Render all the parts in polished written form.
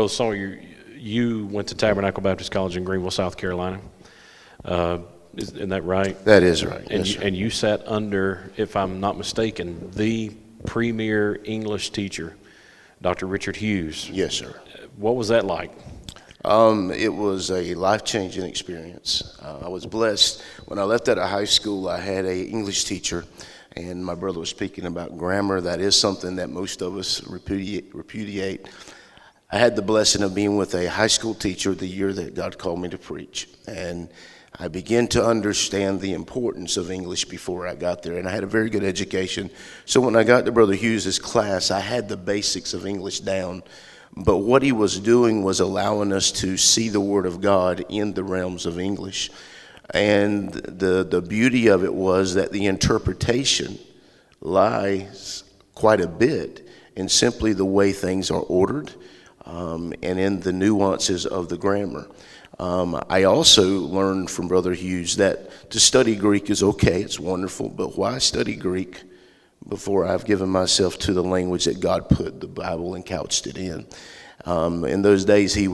Brother Sawyer, you went to Tabernacle Baptist College in Greenville, South Carolina. Isn't that right? That is right. And, Yes, sir. and you sat under, if I'm not mistaken, the premier English teacher, Dr. Richard Hughes. Yes, sir. What was that like? It was a life-changing experience. I was blessed. When I left out of high school, I had a English teacher, and my brother was speaking about grammar. That is something that most of us repudiate. I had the blessing of being with a high school teacher the year that God called me to preach, and I began to understand the importance of English before I got there, and I had a very good education. So when I got to Brother Hughes's class, I had the basics of English down, but what he was doing was allowing us to see the Word of God in the realms of English. And the beauty of it was that the interpretation lies quite a bit in simply the way things are ordered, and in the nuances of the grammar. I also learned from Brother Hughes that to study Greek is okay, it's wonderful, but why study Greek before I've given myself to the language that God put the Bible and couched it in? In those days, he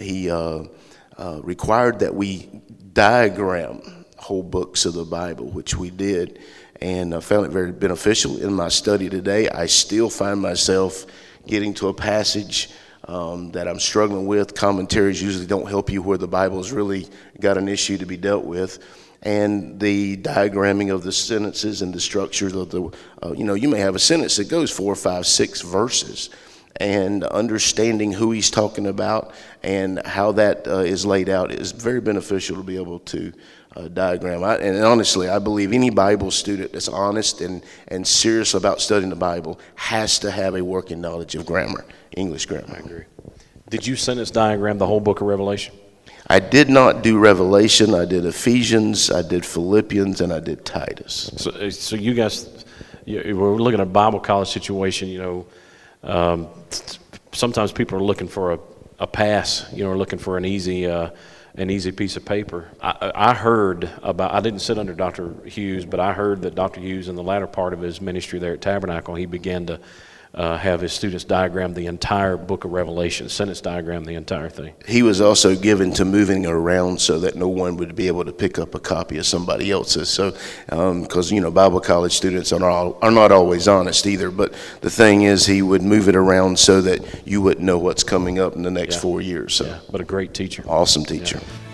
required that we diagram whole books of the Bible, which we did, and I found it very beneficial in my study today. I still find myself getting to a passage that I'm struggling with. Commentaries usually don't help you where the Bible's really got an issue to be dealt with. And the diagramming of the sentences and the structure of the, you may have a sentence that goes 4, 5, 6 verses. And understanding who he's talking about and how that is laid out is very beneficial to be able to diagram. And honestly, I believe any Bible student that's honest and serious about studying the Bible has to have a working knowledge of grammar, English grammar. I agree. Did you sentence diagram the whole book of Revelation? I did not do Revelation. I did Ephesians, I did Philippians, and I did Titus. So you guys, we're looking at a Bible college situation, sometimes people are looking for a pass, or looking for an easy piece of paper. I heard about, I didn't sit under Dr. Hughes, but I heard that Dr. Hughes, in the latter part of his ministry there at Tabernacle, he began to have his students diagram the entire book of Revelation, sentence diagram the entire thing. He was also given to moving it around so that no one would be able to pick up a copy of somebody else's. So, because, Bible college students are not always honest either, but the thing is he would move it around so that you wouldn't know what's coming up in the next 4 years. So. Yeah, but a great teacher. Awesome teacher. Yeah.